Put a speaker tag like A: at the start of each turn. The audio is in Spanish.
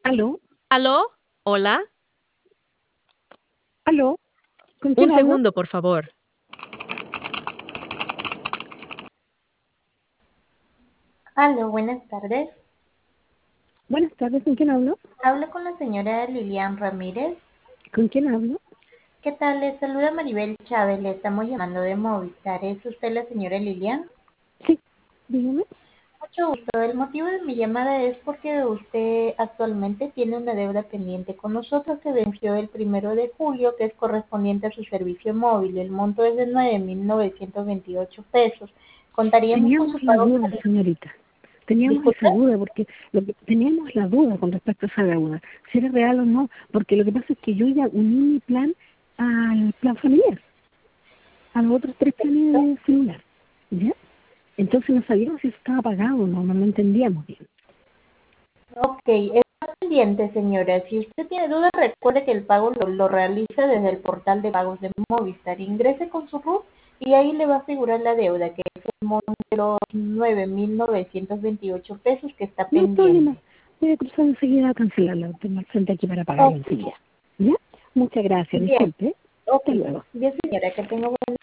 A: ¿Aló?
B: ¿Aló? ¿Hola?
A: ¿Aló? ¿Con
B: Un
A: quién hablo?
B: segundo, por favor.
C: Aló, buenas tardes.
A: Buenas tardes, ¿con quién hablo?
C: Hablo con la señora Lilian Ramírez.
A: ¿Con quién hablo?
C: ¿Qué tal? Le saluda Maribel Chávez. Le estamos llamando de Movistar. ¿Es usted la señora Lilian?
A: Sí, dígame.
C: Mucho gusto. El motivo de mi llamada es porque usted actualmente tiene una deuda pendiente con nosotros que venció el 1 de julio, que es correspondiente a su servicio móvil. El monto es de 9.928 pesos. Contaríamos con
A: Teníamos
C: su
A: la
C: pago.
A: duda, señorita. Teníamos
C: Disculpe.
A: esa duda porque teníamos la duda con respecto a esa deuda, si era real o no, porque lo que pasa es que yo ya uní mi plan al plan familiar, a los otros tres planes de celular, ¿ya? Entonces no sabíamos si eso estaba pagado o no, no lo entendíamos bien.
C: Ok, está pendiente, señora. Si usted tiene dudas, recuerde que el pago lo realiza desde el portal de pagos de Movistar. Ingrese con su RUT y ahí le va a figurar la deuda, que es el monto de los 9.928 pesos que está
A: No hay problema,
C: pendiente.
A: voy a cruzar enseguida a cancelarla, tengo al frente aquí para pagarlo
C: Ok,
A: enseguida, ¿ya? Muchas gracias,
C: bien,
A: disculpe,
C: ok.
A: hasta luego.
C: Bien, señora, que tenga buen